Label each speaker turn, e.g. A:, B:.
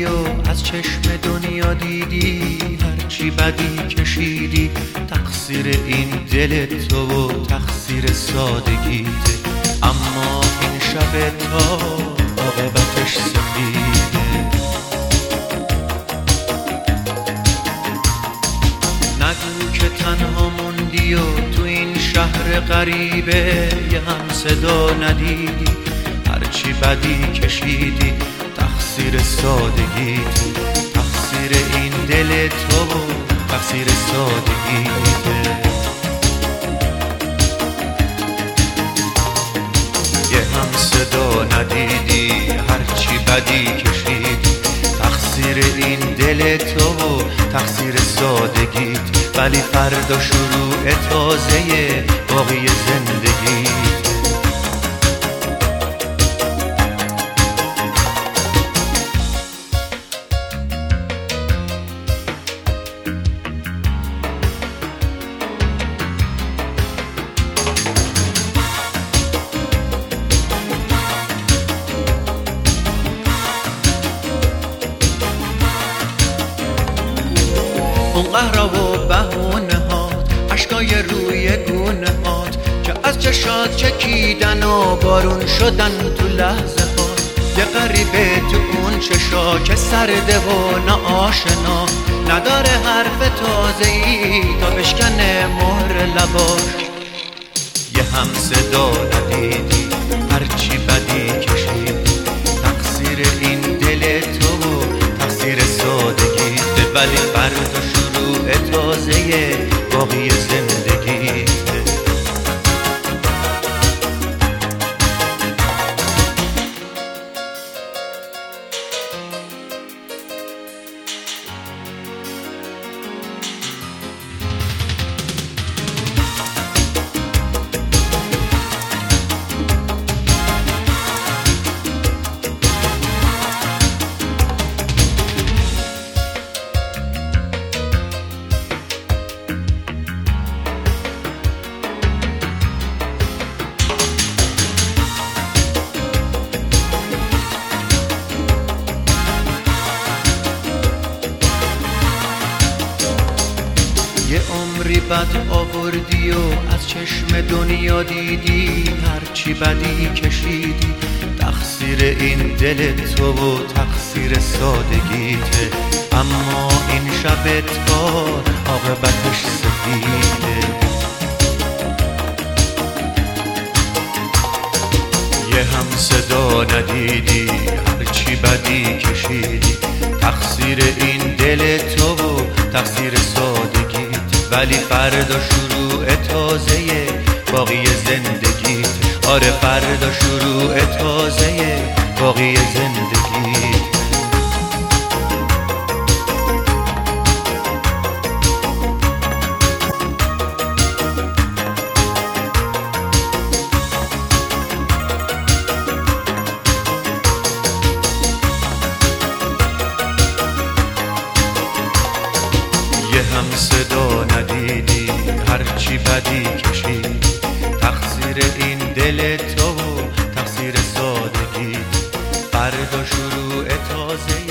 A: آوردی و از چشم دنیا دیدی، هرچی بدی کشیدی تقصیر این دل تو و تقصیر سادگیته. اما این شب تا عاقبتش سفیده. نگو که تنها موندی و تو این شهر غریبه یه هم صدا ندیدی، هرچی بدی کشیدی تقصیر سادگیته. تقصیر این دل تو و تقصیر سادگیته. یه هم صدا ندیدی، هرچی بدی کشیدی تقصیر این دل تو و تقصیر سادگیت. ولی فردا شروع تازه باقی زندگیت. اون قهرا و بهونه هات، عشقای روی گونه هات که از چشات چکیدن و بارون شدن تو لحظه هات. یه غریبه تو اون چشا که سرده و ناآشنا، نداره حرف تازه‌ای تا بشکنه مهر لباش. یه هم صدا ندیدی، هرچی بدی کشیدی تقصیر این دل تو و تقصیر سادگیته. ولی فردا شروع تازه باقی زندگیته. یه عمری بد آوردی و از چشم دنیا دیدی، هرچی بدی کشیدی تقصیر این دل تو و تقصیر سادگیته. اما این شب تار عاقبتش سفیده. یه هم صدا ندیدی، هرچی بدی کشیدی تقصیر این دل تو و تقصیر سادگیت. ولی فردا شروع تازه باقی زندگیت. آره فردا شروع تازه باقی زندگیت. یه هم صدا ندیدی، هرچی بدی کشیدی تقصیر این دل تو و تقصیر سادگیت. فردا شروع تازه